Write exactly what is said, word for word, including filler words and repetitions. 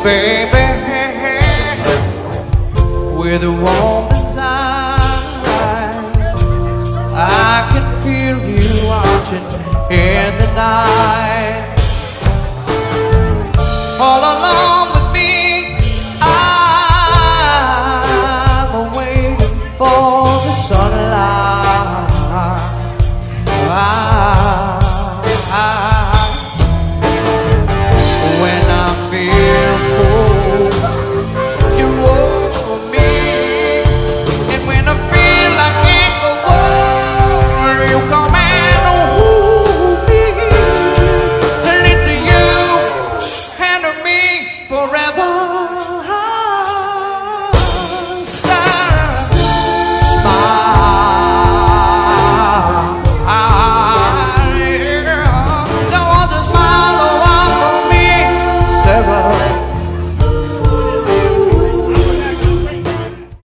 baby, with a woman's eyes, I can feel you watching in the night. All along with me, I'm waiting for the sunlight. I, I, when I feel cold, you hold me, and when I feel I can't go on, you come and hold me, and it's you and me forever.